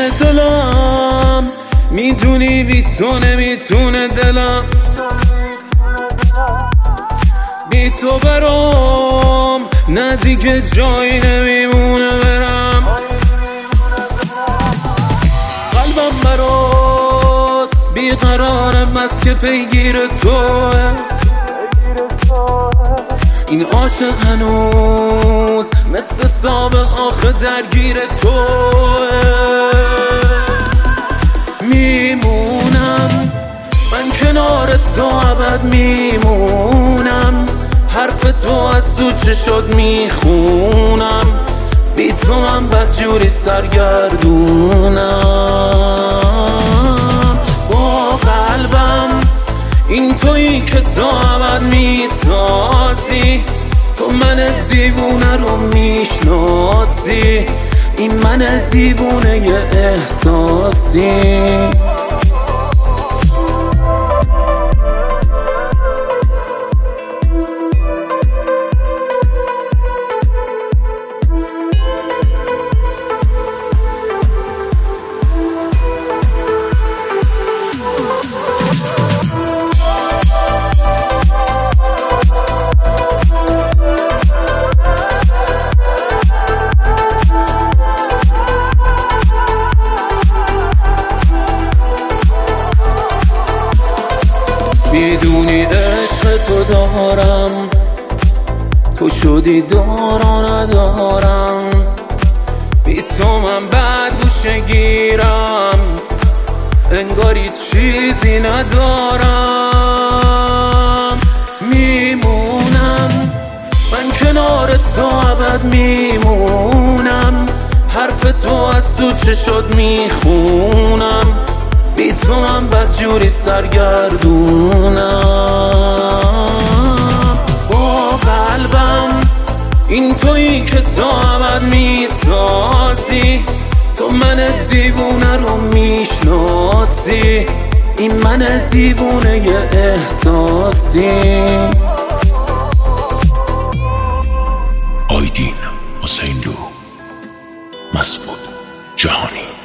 دلم، میدونی بی تو نمیتونه دلم، بی تو برام نه دیگه جایی نمیمونه برم. قلبم برات بیقرارم از که پیگیر توه، این عاشق هنوز مثل سابق آخه درگیر توه. میمونم من کنار تو ابد، میمونم حرف تو از تو چشات میخونم، بی تو من بدجوری سرگردونم. با قلبم این تویی که تو ابد میسازی، تو من دیوونه رو میشناسی، این من دیوونه احساسی. میدونی عشق تو دارم، تو شدی دارا ندارم، بی تو من بد گوشه گیرم، انگاری چیزی ندارم. میمونم من کنار تو ابد، میمونم حرف تو از تو چشات میخونم، بی تو من بدجوری سرگردونم. با قلبم این تویی که تو ابد میسازی، تو من دیوونه رو میشناسی، این من دیوونه احساسی. آیدین حسین لو، مسعود جهانی.